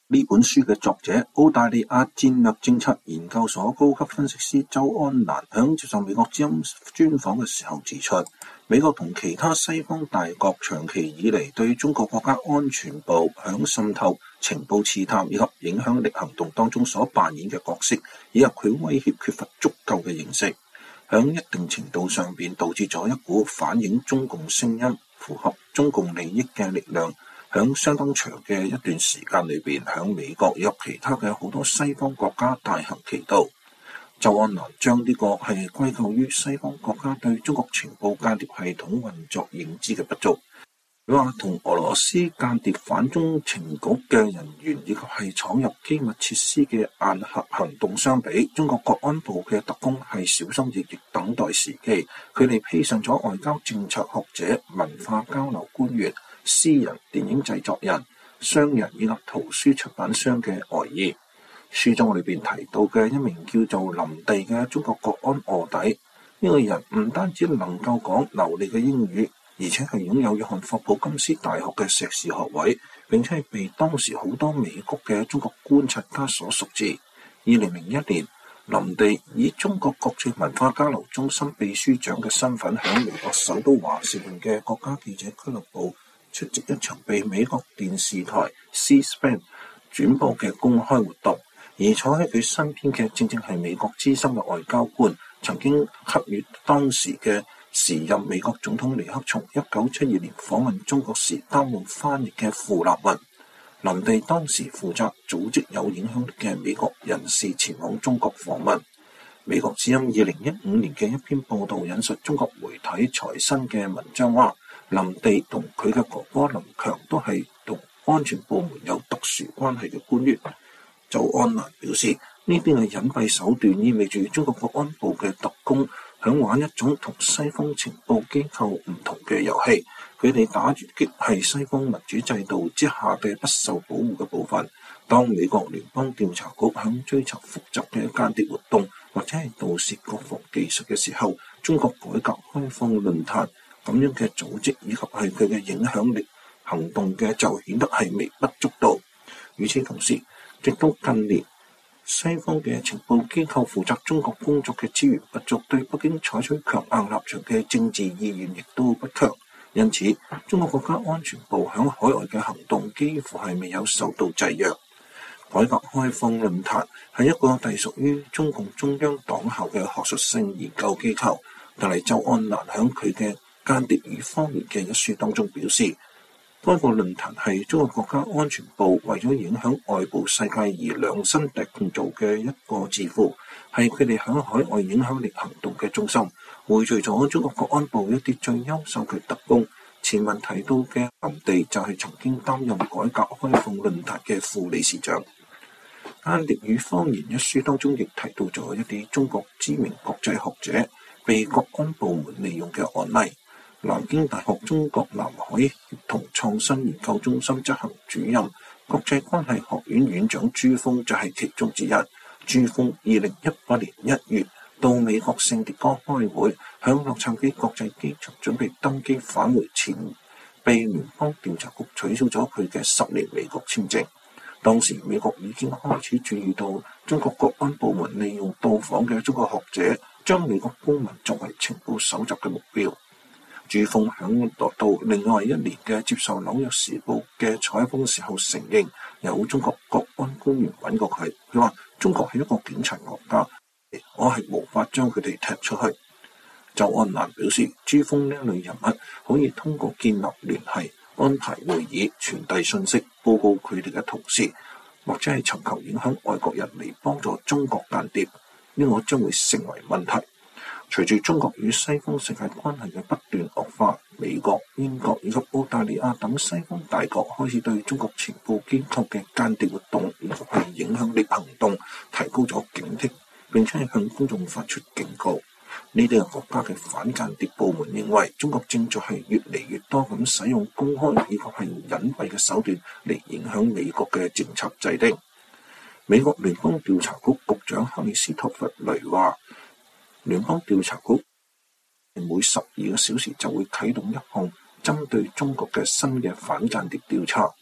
呢本書嘅作者澳大利亞戰略政策研究所高級分析師周安蘭響接受美國之音專訪嘅時候指出，美國同其他西方大國長期以嚟對中國國家安全部響滲透、情報刺探以及影響力行動當中所扮演嘅角色，以及佢威脅缺乏足夠嘅認識，響一定程度上邊導致咗一股反映中共聲音、符合中共利益嘅力量。響相當長嘅一段時間裏邊，響美國以及其他嘅好多西方國家大行其道。周安蘭將呢個係歸咎於西方國家對中國情報間諜系統運作認知嘅不足。佢話同俄羅斯間諜反中情局嘅人員以及係闖入機密設施嘅暗黑行動相比，中國國安部嘅特工係小心翼翼等待時機，佢哋披上咗外交政策學者、文化交流官員、詩人、電影製作人、商人以及圖書出版商嘅外衣。書中裏邊提到嘅一名叫做林地嘅中國國安臥底，呢個人唔單止能夠講流利嘅英語，而且係擁有約翰霍普金斯大學嘅碩士學位，並且係被當時好多美國嘅中國觀察家所熟知。2001年，林地以中國國際文化交流中心秘書長嘅身份，響美國首都華盛頓嘅國家記者俱樂部出席一場被美國電視台 C-SPAN 轉播嘅公開活動，而坐喺佢身邊嘅正正係美國資深嘅外交官，曾經給予當時嘅時任美國總統尼克松1972年訪問中國時擔任翻譯嘅傅立雲。林地當時負責組織有影響力嘅美國人士前往中國訪問。美國之音2015年嘅一篇報道引述中國媒體財新嘅文章話，林地同佢嘅哥哥林強都係同安全部門有特殊關係嘅官員。周安蘭表示，呢邊嘅隱蔽手段意味住中國國安部嘅特工響玩一種同西方情報機構唔同嘅遊戲，佢哋打住擊係西方民主制度之下嘅不受保護嘅部分。當美國聯邦調查局響追查複雜嘅間諜活動或者係盜竊國防技術嘅時候，中國改革開放論壇咁樣嘅組織以及係佢嘅影響力行動嘅就顯得係微不足道。與此同時，直到近年，西方嘅情報機構負責中國工作嘅資源不足，對北京採取強硬立場嘅政治意願亦都不強。因此，中國國家安全部響海外嘅行動幾乎係未有受到制約。改革開放論壇係一個隸屬於中共中央黨校嘅學術性研究機構，但係周安蘭響佢嘅間諜與謊言嘅一書當中表示，該個論壇係中國國家安全部為咗影響外部世界而量身訂造嘅一個智庫，係佢哋響海外影響力行動嘅中心，匯聚咗中國國安部一啲最優秀嘅特工。前文提到嘅林地就係曾經擔任改革開放論壇嘅副理事長。間諜與謊言一書當中亦提到咗一啲中國知名國際學者被國安部門利用嘅案例。南京大學中國南海協同創新研究中心執行主任、國際關係學院院長朱峰就係其中之一。朱峰2018年1月到美國聖迭戈開會，響洛杉磯國際機場準備登機返回前，被聯邦調查局取消咗佢嘅10年美國簽證。當時美國已經開始注意到中國國安部門利用到訪嘅中國學者，將美國公民作為情報搜集嘅目標。朱峰響到另外一年嘅接受紐約時報嘅採訪時候承認，有中國國安官員揾過佢，佢話中國係一個檢察國家，我係無法將佢哋踢出去。周安蘭表示，朱峰呢一類人物可以通過建立聯繫、安排會議、傳遞信息、報告佢哋嘅同事，或者係尋求影響外國人嚟幫助中國間諜，呢個將會成為問題。隨住中國與西方世界關係嘅不斷惡化，美國、英國以及澳大利亞等西方大國開始對中國情報機構嘅間諜活動以及係影響力行動提高咗警惕，並且係向公眾發出警告。呢啲國家嘅反間諜部門認為，中國正在係越嚟越多咁使用公開以及係隱蔽嘅手段嚟影響美國嘅政策制定。美國聯邦調查局局長克里斯托弗雷話，聯邦調查局每12個小時就會啟動一項針對中國嘅新嘅反間諜調查。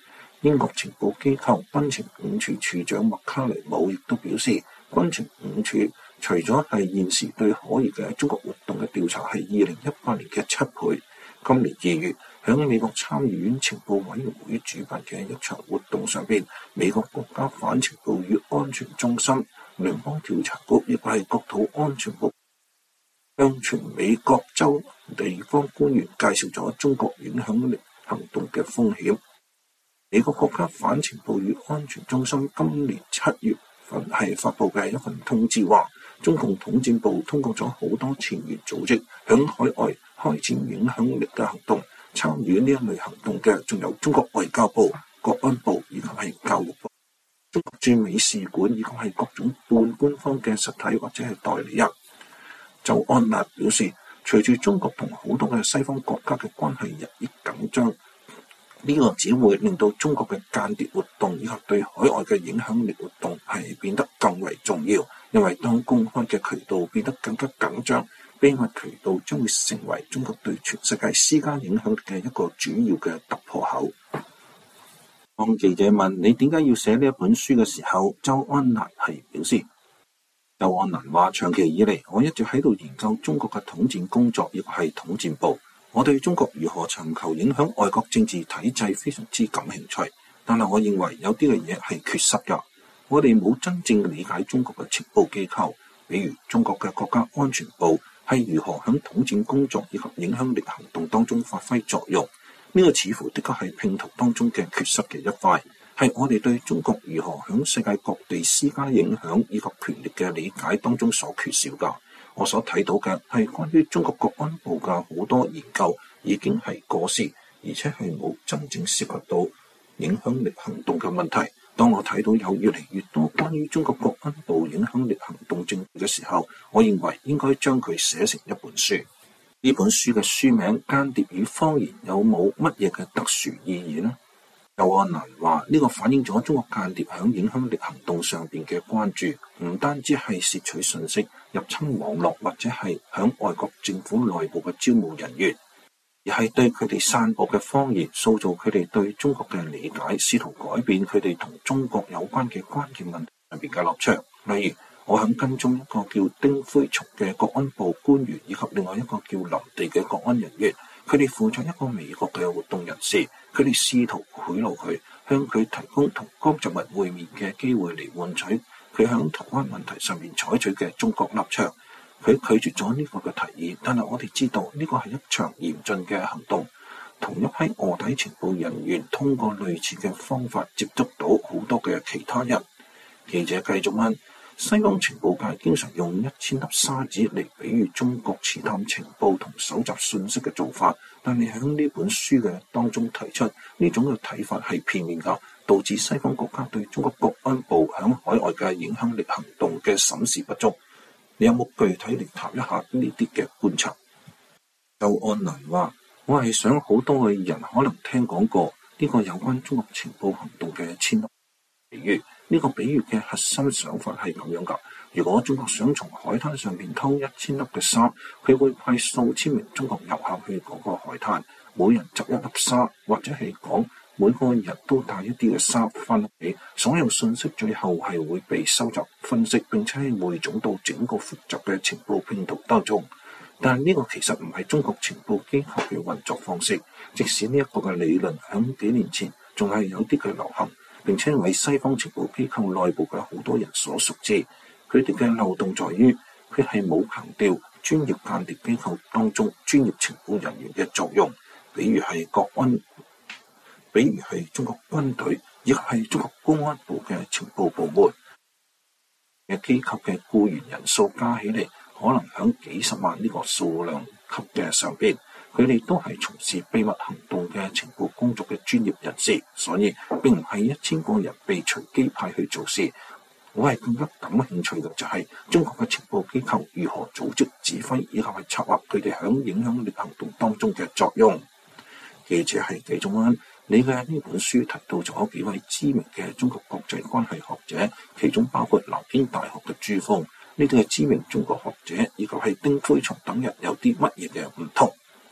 英國情報機構軍情五處處長麥卡尼姆亦都表示，軍情五處除咗係現時對可疑嘅中國活動嘅調查係2018年嘅7倍，今年2月喺美國參議院情報委員會主辦嘅一場活動上邊，美國國家反情報與安全中心、聯邦調查局亦係國土安全部向全美各州地方官員介紹咗中國影響力行動嘅風險。美國國家反情報與安全中心今年7月份係發布嘅一份通知話，中共統戰部通過咗好多前沿組織響海外開展影響力嘅行動，參與呢一類行動嘅仲有中國外交部、國安部以及係教育部、中國駐美使館以及係各種半官方嘅實體或者係代理人。周安娜表示，隨住中國同好多嘅西方國家嘅關係日益緊張，呢個只會令到中國嘅間諜活動以及對海外嘅影響力活動係變得更為重要，因為當公開嘅渠道變得更加緊張，秘密渠道將會成為中國對全世界施加影響力嘅一個主要嘅突破口。當記者問你點解要寫呢一本書嘅時候，周安娜係表示，周安娜話，長期以嚟我一直喺度研究中國嘅統戰工作，亦係統戰部。我對中國如何尋求影響外國政治體制非常之感興趣，但係我認為有啲嘅嘢係缺失㗎。我哋冇真正理解中國嘅情報機構，比如中國嘅國家安全部係如何喺統戰工作以及影響力行動當中發揮作用。呢個似乎的確係拼圖當中嘅缺失嘅一塊，係我哋對中國如何喺世界各地施加影響以及權力嘅理解當中所缺少㗎。我所睇到嘅係關於中國國安部嘅好多研究已經係過時，而且係冇真正涉及到影響力行動嘅問題。當我睇到有越嚟越多關於中國國安部影響力行動證據嘅時候，我認為應該將佢寫成一本書。呢本書嘅書名《間諜與謊言》有冇乜嘢嘅特殊意義呢？周安娜話，呢個反映咗中國間諜響影響力行動上邊嘅關注，唔單止係竊取信息、入侵網絡或者係響外國政府內部嘅招募人員，而係對佢哋散播嘅謊言，塑造佢哋對中國嘅理解，試圖改變佢哋同中國有關嘅關鍵問題上邊嘅立場。例如，我響跟蹤一個叫丁輝松嘅國安部官員，以及另外一個叫林地嘅國安人員。佢哋負責一個美國嘅活動人士，佢哋試圖賄賂佢，向佢提供同江澤民會面嘅機會嚟換取佢響台灣問題上面採取嘅中國立場。佢拒絕咗呢個嘅提議，但係我哋知道呢個係一場嚴峻嘅行動。同一批臥底情報人員通過類似嘅方法接觸到好多嘅其他人。記者繼續問，西方情報界經常用1000粒沙子嚟比喻中國刺探情報同搜集信息嘅做法，但你喺呢本書嘅當中提出呢種嘅睇法係片面㗎，導致西方國家對中國國安部響海外嘅影響力行動嘅審視不足。你有冇具體嚟談一下呢啲嘅觀察？周安南話，我係想好多嘅人可能聽講過呢個有關中國情報行動嘅1000粒比喻。呢個比喻嘅核心想法係咁樣㗎。如果中國想從海灘上邊偷1000粒嘅沙，佢會派數千名中國遊客去嗰個海灘，每人執一粒沙，或者係講每個人都帶一啲嘅沙翻屋企。所有信息最後係會被收集、分析，並且係匯總到整個複雜嘅情報拼圖當中。但係呢個其實唔係中國情報機構嘅運作方式，即使呢一個嘅理論響幾年前仲係有啲嘅流行，並且為西方情報機構內部嘅好多人所熟知。佢哋嘅漏洞在於，佢係冇強調專業間諜機構當中專業情報人員嘅作用，比如係國安，比如係中國軍隊，亦係中國公安部嘅情報部門嘅機構嘅僱員人數加起嚟，可能響幾十萬呢個數量級嘅上邊。佢哋都係從事秘密行動嘅情報工作嘅專業人士，所以並唔係1000個人被隨機派去做事。我係更加感興趣嘅就係中國嘅情報機構如何組織、指揮以及係策劃佢哋響影響力行動當中嘅作用。記者係繼續問，你嘅呢本書提到咗幾位知名嘅中國國際關係學者，其中包括南京大學嘅朱鋒，呢啲嘅知名中國學者以及係丁輝松等人有啲乜嘢嘅唔同？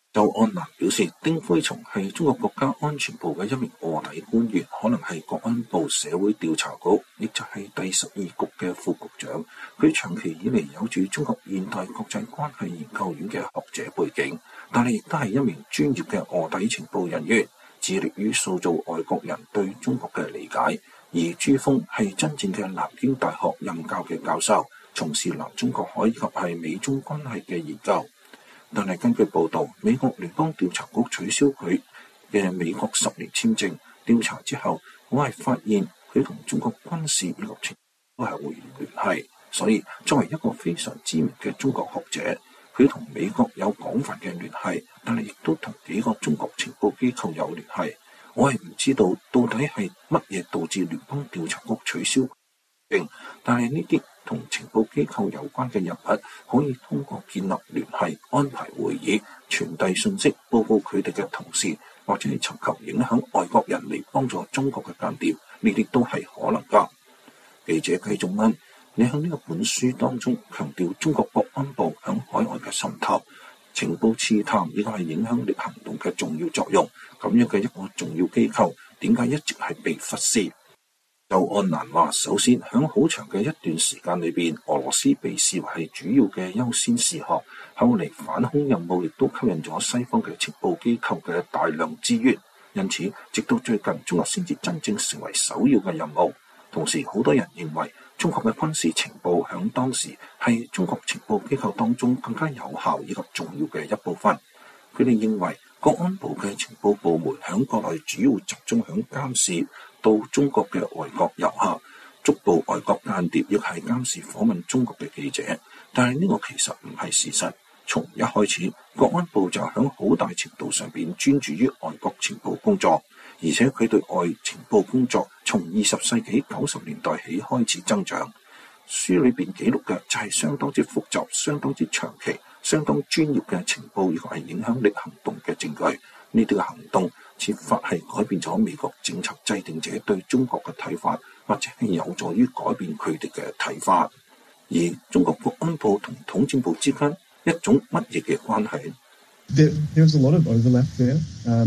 周安南表示，丁輝松係中國國家安全部嘅一名臥底官員，可能係國安部社會調查局，亦就係第12局嘅副局長。佢長期以嚟有住中國現代國際關係研究院嘅學者背景，但係亦都係一名專業嘅臥底情報人員，致力於塑造外國人對中國嘅理解。而朱鋒係真正嘅南京大學任教嘅教授，從事南中國海以及係美中關係嘅研究。但係根據報道，美國聯邦調查局取消佢嘅美國10年簽證。調查之後，我係發現佢同中國軍事以及情報都係會聯繫，所以作為一個非常知名嘅中國學者，佢同美國有廣泛嘅聯繫，但係亦都同幾個中國情報機構有聯繫。我係唔知道到底係乜嘢導致聯邦調查局取消證，但係呢啲同情報機構有關嘅人物可以通過建立聯繫、安排會議、傳遞信息、報告佢哋嘅同事，或者係尋求影響外國人嚟幫助中國嘅間諜，呢啲都係可能㗎。記者繼續問：你喺呢個本書當中強調中國國安部響海外嘅滲透、情報刺探，亦都係影響力行動嘅重要作用，咁樣嘅一個重要機構，點解一直係被忽視？周安南話：首先，響好長嘅一段時間裏邊，俄羅斯被視為係主要嘅優先事項。後嚟反恐任務亦都吸引咗西方嘅情報機構嘅大量資源，因此直到最近，中國先至真正成為首要嘅任務。同時，好多人認為中國嘅軍事情報響當時係中國情報機構當中更加有效以及重要嘅一部分。佢哋認為國安部嘅情報部門響國內主要集中響監視到中國嘅外國遊客，捉捕外國間諜，亦係監視訪問中國嘅記者。但係呢個其實唔係事實。從一開始，國安部就響好大程度上邊專注於外國情報工作，而且佢對外情報工作從20世紀90年代起開始增長。書裏邊記錄嘅就係相當之複雜、相當之長期、相當專業嘅情報，亦係影響力行動嘅證據。呢啲嘅行動設法係改變咗美國政策制定者對中國嘅睇法，或者係有助於改變佢哋嘅睇法。而中國國安部同統戰部之間一種乜嘢嘅關係？ There's a lot of overlap there.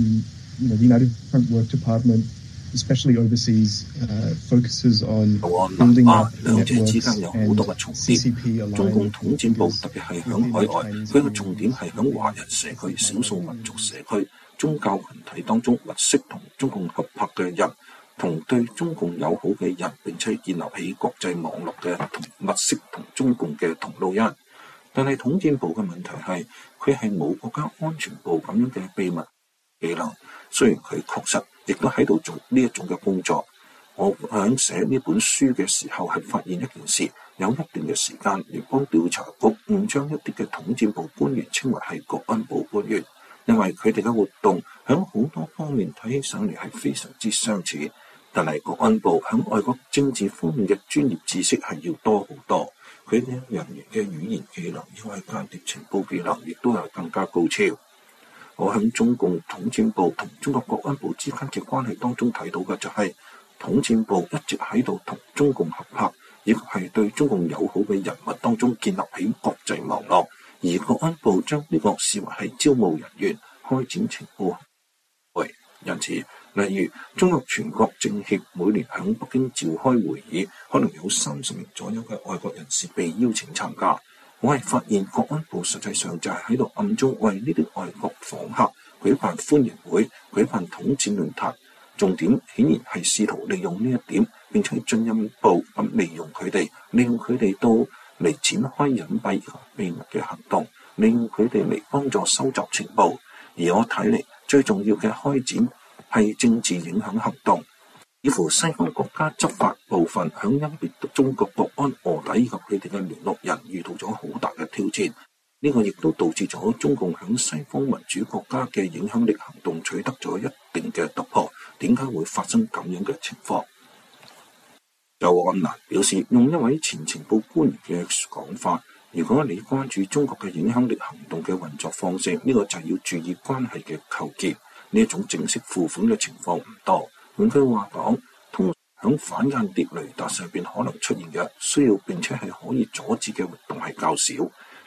The United Front Work Department, especially overseas, focuses on building up networks and CCP 中共統戰部特別係響海外，佢嘅重點係響華人社區、少數民族社區、宗教群體當中物色同中共合拍嘅人，同對中共友好嘅人，並且建立起國際網絡嘅同物色同中共嘅同路人。但係統戰部嘅問題係，佢係冇國家安全部咁樣嘅秘密技能。雖然佢確實亦都喺度做呢一種嘅工作。我響寫呢本書嘅時候係發現一件事，有一段嘅時間，聯邦調查局誤將一啲嘅統戰部官員稱為係國安部官員，因為佢哋嘅活動響好多方面睇起上嚟係非常之相似，但係國安部響外國政治方面嘅專業知識係要多好多。佢哋人員嘅語言技能，因為間諜情報技能，亦都係更加高超。我喺中共統戰部同中國國安部之間嘅關係當中睇到嘅就係，統戰部一直喺度同中共合拍，亦係對中共友好嘅人物當中建立起國際網絡，而國安部將呢個視為係招募人員、開展情報。因此，例如中國全國政協每年喺北京召開會議，可能有30名左右嘅外國人士被邀請參加。我係發現國安部實際上就係喺度暗中為呢啲外國訪客舉辦歡迎會、舉辦統戰論壇，重點顯然係試圖利用呢一點，並且進一步咁利用佢哋到嚟展開隱蔽秘密嘅行動，利用佢哋嚟幫助收集情報。而我睇嚟最重要嘅開展係政治影響行動。似乎西方國家執法部分響甄別中國國安臥底以及佢哋嘅聯絡人遇到咗好大嘅挑戰，呢個亦都導致咗中共響西方民主國家嘅影響力行動取得咗一定嘅突破。點解會發生咁樣嘅情況？周安南表示，用一位前情報官員嘅講法，如果你關注中國嘅影響力行動嘅運作方式，呢個就係要注意關係嘅構建。呢一種正式付款嘅情況唔多。換句話講，通常響反間諜雷達上邊可能出現嘅需要並且係可以阻止嘅活動係較少。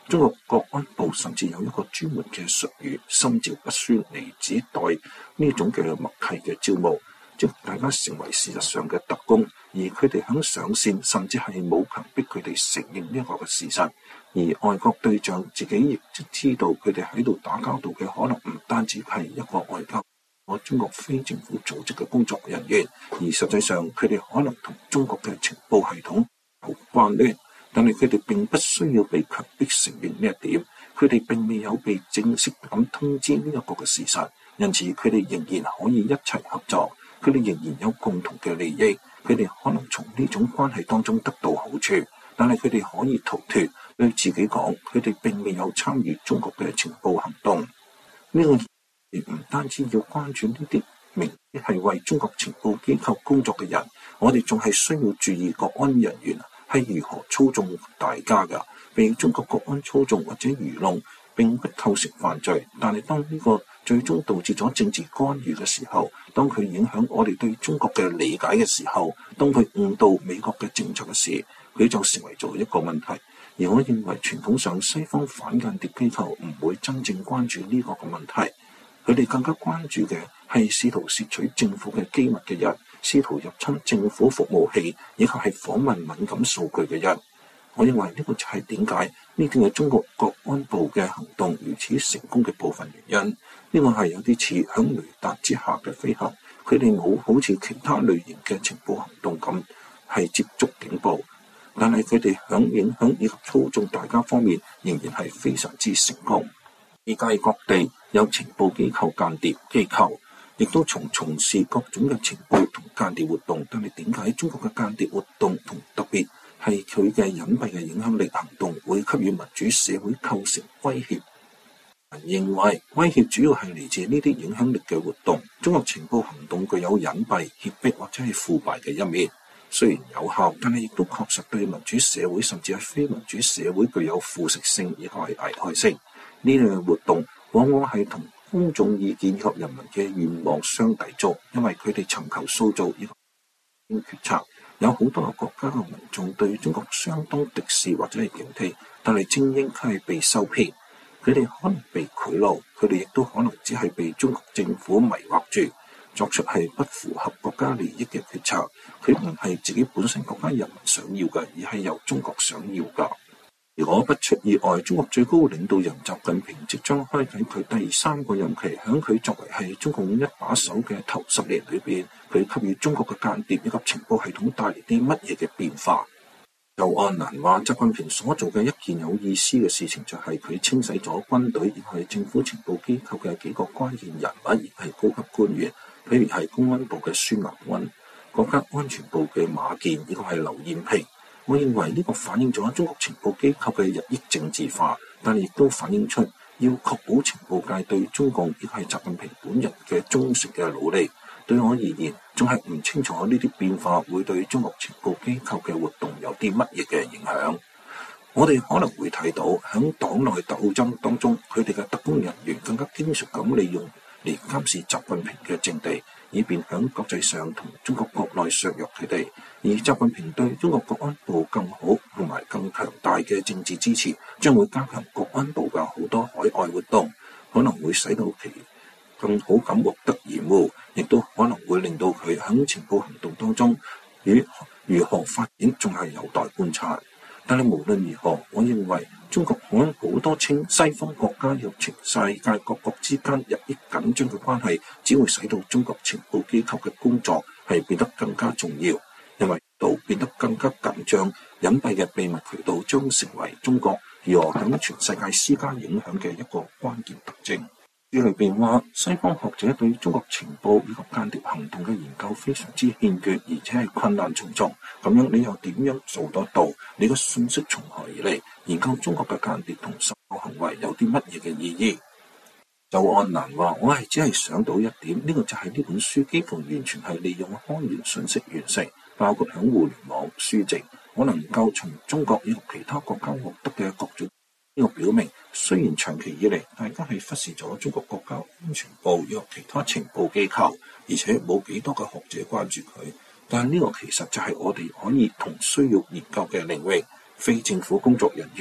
中國國安部甚至有一個專門嘅術語，心照不宣，嚟指代呢種嘅默契嘅招募，即大家成為事實上嘅特工，而佢哋響上線，甚至係冇強迫佢哋承認呢一個嘅事實，而外國對象自己亦都知道佢哋喺度打交道嘅可能唔單止係一個外交中國非政府組織嘅工作人員，而實際上佢哋可能同中國嘅情報系統有關聯，但係佢哋並不需要被強迫承認呢一點，佢哋並未有被正式咁通知呢一個嘅事實，因此佢哋仍然可以一齊合作，佢哋仍然有共同嘅利益，佢哋可能從呢種關係當中得到好處，但係佢哋可以逃脫，對自己講佢哋並未有參與中國嘅情報行動。呢個唔單止要關注呢啲明顯係為中國情報機構工作嘅人，我哋仲係需要注意國安人員係如何操縱大家㗎。被中國國安操縱或者愚弄並不構成犯罪，但係當呢個最終導致咗政治干預嘅時候，當佢影響我哋對中國嘅理解嘅時候，當佢誤導美國嘅政策嘅時，佢就成為咗一個問題。而我認為傳統上西方反間諜機構唔會真正關注呢個嘅問題。佢哋更加關注嘅係試圖竊取政府嘅機密嘅人，試圖入侵政府服務器，以及係訪問敏感數據嘅人。我認為呢個就係點解呢啲嘅中國國安部嘅行動如此成功嘅部分原因。呢個係有啲似響雷達之下嘅飛行，佢哋冇好似其他類型嘅情報行動咁係接觸警報，但係佢哋響影響以及操縱大家方面仍然係非常之成功。世界各地有情報機構、間諜機構，亦都從事各種嘅情報同間諜活動。但係點解中國嘅間諜活動同特別係佢嘅隱蔽嘅影響力行動會給予民主社會構成威脅？認為威脅主要係嚟自呢啲影響力嘅活動。中國情報行動具有隱蔽、脅迫或者係腐敗嘅一面，雖然有效，但係亦都確實對民主社會甚至係非民主社會具有腐蝕性，亦係危害性。呢類嘅活動往往係同公眾意見及人民嘅願望相抵觸，因為佢哋尋求塑造呢個決策。有好多個國家嘅民眾對中國相當敵視或者係警惕，但係精英佢係被受騙，佢哋可能被賄賂，佢哋亦都可能只係被中國政府迷惑住，作出係不符合國家利益嘅決策。佢唔係自己本身國家人民想要嘅，而係由中國想要㗎。如果不出意外，中國最高領導人習近平即將開啟佢第3個任期，響佢作為係中共一把手嘅頭10年裏邊，佢給予中國嘅間諜以及情報系統帶嚟啲乜嘢嘅變化？周安南話，習近平所做嘅一件有意思嘅事情就係佢清洗咗軍隊以及政府情報機構嘅幾個關鍵人物，而係高級官員，譬如係公安部嘅孫立軍、國家安全部嘅馬建，以及係劉彥平。我認為呢個反映咗中國情報機構嘅日益政治化，但係亦都反映出要確保情報界對中共亦係習近平本人嘅忠誠嘅努力。對我而言，仲係唔清楚呢啲變化會對中國情報機構嘅活動有啲乜嘢嘅影響。我哋可能會睇到喺黨內鬥爭當中，佢哋嘅特工人員更加經常咁利用嚟監視習近平嘅政地，以便喺國際上同中國國內削弱佢哋。而習近平對中國國安部更好同埋更強大嘅政治支持，將會加強國安部嘅好多海外活動，可能會使到其更好咁獲得掩護，亦都可能會令到佢喺情報行動當中如何發展仲係有待觀察。但係無論如何，我認為中國可能好多西方國家與世界各國之間日益緊張嘅關係，只會使到中國情報機構嘅工作係變得更加重要。因為變得更加緊張，隱蔽嘅秘密渠道將成為中國如何響全世界施加影響嘅一個關鍵特徵。書裏邊話，西方學者對中國情報以及間諜行動嘅研究非常之欠缺，而且係困難重重。咁樣你又點樣做得到？你嘅信息從何而嚟？研究中國嘅間諜同滲透行為有啲乜嘢嘅意義？周安南話，我係只係想到一點，呢個就係呢本書幾乎完全係利用開源信息完成，包括響互聯網書籍，我能夠從中國以及其他國家獲得嘅各種。呢個表明，雖然長期以嚟大家係忽視咗中國國家安全部以及其他情報機構，而且冇幾多嘅學者關注佢，但呢個其實就係我哋可以同需要研究嘅領域。非政府工作人員，好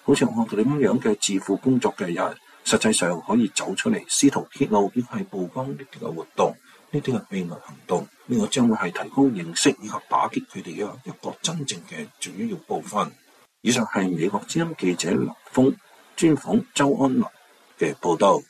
好似我哋咁樣嘅自負工作嘅人，實際上可以走出嚟，試圖揭露呢個係曝光呢啲嘅活動，呢啲嘅秘密行動，呢個將會係提高認識以及打擊佢哋嘅一個真正嘅主要部分。以上係美國之音記者林峰專訪周安娜嘅報道。